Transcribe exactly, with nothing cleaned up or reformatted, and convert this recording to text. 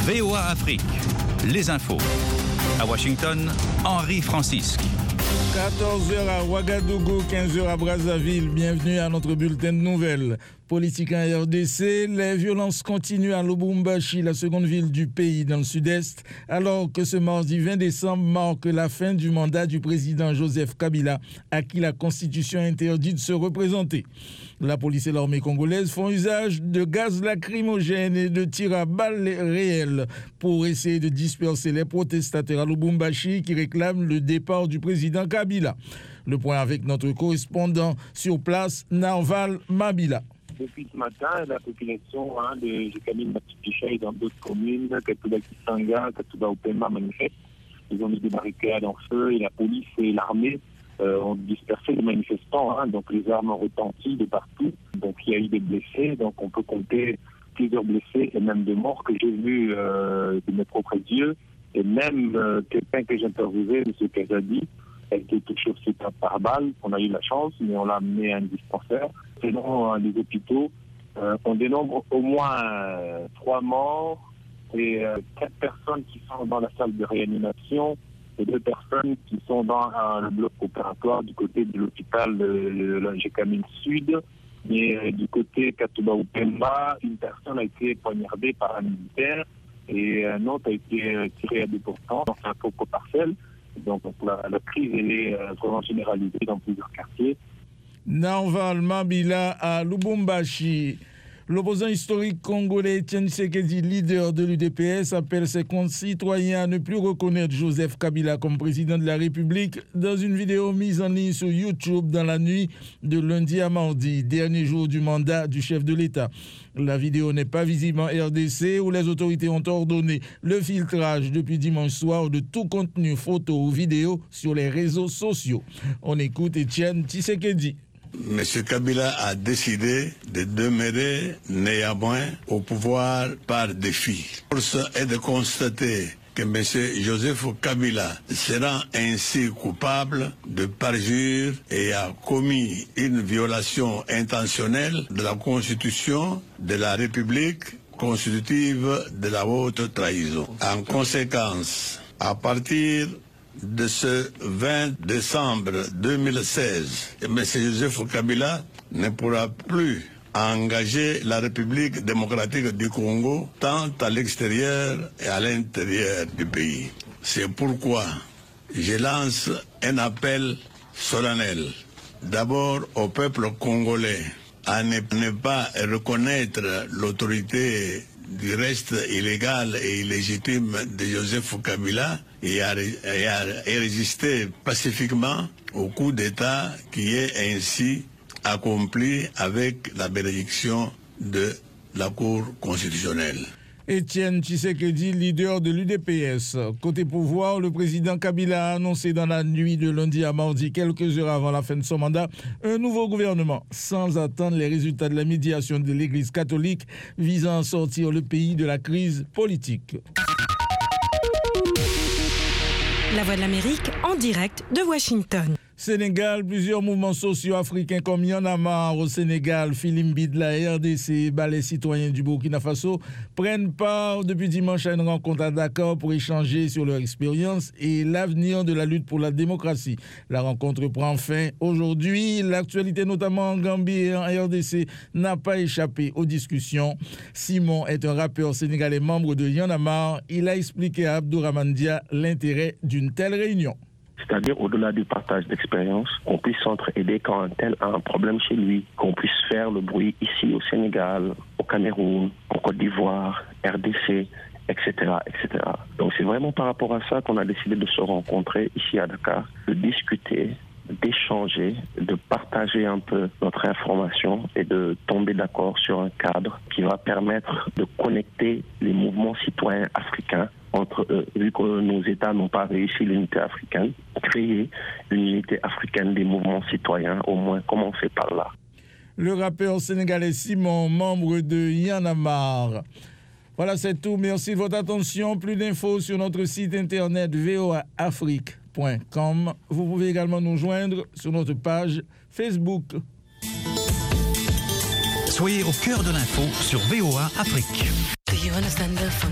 V O A Afrique, les infos. À Washington, Henri Francisque. quatorze heures à Ouagadougou, quinze heures à Brazzaville. Bienvenue à notre bulletin de nouvelles. Politique en R D C, les violences continuent à Lubumbashi, la seconde ville du pays dans le sud-est, alors que ce mardi vingt décembre marque la fin du mandat du président Joseph Kabila, à qui la Constitution interdit de se représenter. La police et l'armée congolaise font usage de gaz lacrymogène et de tirs à balles réelles pour essayer de disperser les protestataires à Lubumbashi qui réclament le départ du président Kabila. Le point avec notre correspondant sur place, Narval Mabila. Depuis ce matin, la population hein, de Jekamine Matipicha et dans d'autres communes, Katouba Kisanga, Katouba Opema manifestent. Ils ont mis des barricades en feu et la police et l'armée euh, ont dispersé les manifestants. Hein, donc les armes ont retenti de partout. Donc il y a eu des blessés. Donc on peut compter plusieurs blessés et même des morts que j'ai vus euh, de mes propres yeux. Et même euh, quelqu'un que j'ai interviewé, M. Kazadi, a été touché aussi par balle. On a eu la chance, mais on l'a amené à un dispensaire. Selon euh, les hôpitaux, euh, on dénombre au moins euh, trois morts et euh, quatre personnes qui sont dans la salle de réanimation et deux personnes qui sont dans euh, le bloc opératoire du côté de l'hôpital de la Jekamine Sud. Mais euh, du côté Katouba Upemba, une personne a été poignardée par un militaire et un autre a été euh, tiré à deux pour cent dans un propre parcelle. Donc, donc la, la crise elle est euh, vraiment généralisée dans plusieurs quartiers. Narval Mabila à Lubumbashi. L'opposant historique congolais Etienne Tshisekedi, leader de l'U D P S, appelle ses concitoyens à ne plus reconnaître Joseph Kabila comme président de la République dans une vidéo mise en ligne sur YouTube dans la nuit de lundi à mardi, dernier jour du mandat du chef de l'État. La vidéo n'est pas visible en R D C où les autorités ont ordonné le filtrage depuis dimanche soir de tout contenu photo ou vidéo sur les réseaux sociaux. On écoute Etienne Tshisekedi. M. Kabila a décidé de demeurer néanmoins au pouvoir par défi. Force est de constater que M. Joseph Kabila sera ainsi coupable de parjure et a commis une violation intentionnelle de la Constitution de la République constitutive de la haute trahison. En conséquence, à partir de ce vingt décembre deux mille seize, M. Joseph Kabila ne pourra plus engager la République démocratique du Congo tant à l'extérieur et à l'intérieur du pays. C'est pourquoi je lance un appel solennel, d'abord au peuple congolais, à ne, ne pas reconnaître l'autorité du reste illégal et illégitime de Joseph Kabila et à, et à et résister pacifiquement au coup d'État qui est ainsi accompli avec la bénédiction de la Cour constitutionnelle. Etienne Tshisekedi, leader de l'U D P S. Côté pouvoir, le président Kabila a annoncé dans la nuit de lundi à mardi, quelques heures avant la fin de son mandat, un nouveau gouvernement, sans attendre les résultats de la médiation de l'Église catholique visant à sortir le pays de la crise politique. La Voix de l'Amérique en direct de Washington. Sénégal, plusieurs mouvements sociaux africains comme Y en a marre au Sénégal, Filimbi de la R D C, Ballet citoyen du Burkina Faso prennent part depuis dimanche à une rencontre à Dakar pour échanger sur leur expérience et l'avenir de la lutte pour la démocratie. La rencontre prend fin aujourd'hui. L'actualité, notamment en Gambie et en R D C, n'a pas échappé aux discussions. Simon est un rappeur sénégalais membre de Y en a marre. Il a expliqué à Abdourahmane Dia l'intérêt d'une telle réunion. C'est-à-dire, au-delà du partage d'expérience, qu'on puisse s'entraider quand un tel a un problème chez lui, qu'on puisse faire le bruit ici au Sénégal, au Cameroun, en Côte d'Ivoire, R D C, et cetera, et cetera. Donc c'est vraiment par rapport à ça qu'on a décidé de se rencontrer ici à Dakar, de discuter, d'échanger, de partager un peu notre information et de tomber d'accord sur un cadre qui va permettre de connecter les mouvements citoyens africains entre eux, vu que nos États n'ont pas réussi l'unité africaine, créer une unité africaine des mouvements citoyens, au moins commencer par là. Le rappeur sénégalais Simon, membre de Y en a marre. Voilà, c'est tout. Merci de votre attention. Plus d'infos sur notre site internet v o a afrique point com. Vous pouvez également nous joindre sur notre page Facebook. Soyez au cœur de l'info sur V O A Afrique.